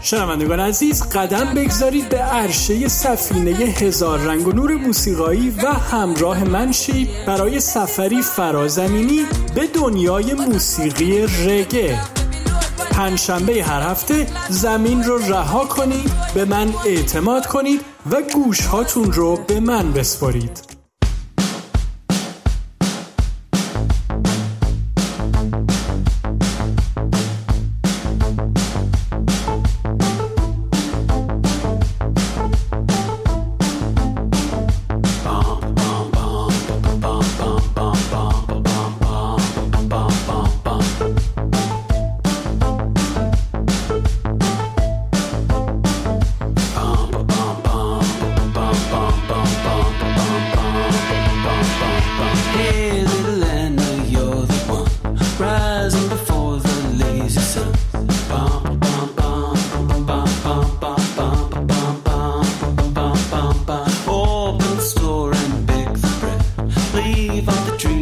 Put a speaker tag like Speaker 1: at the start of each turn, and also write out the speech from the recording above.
Speaker 1: شنوندگان عزیز، قدم بگذارید به عرشه سفینه هزار رنگ و نور موسیقایی و همراه من شید برای سفری فرازمینی به دنیای موسیقی رگه. پنجشنبه هر هفته زمین رو رها کنید، به من اعتماد کنید و گوش هاتون رو به من بسپارید.
Speaker 2: Leave all the dreams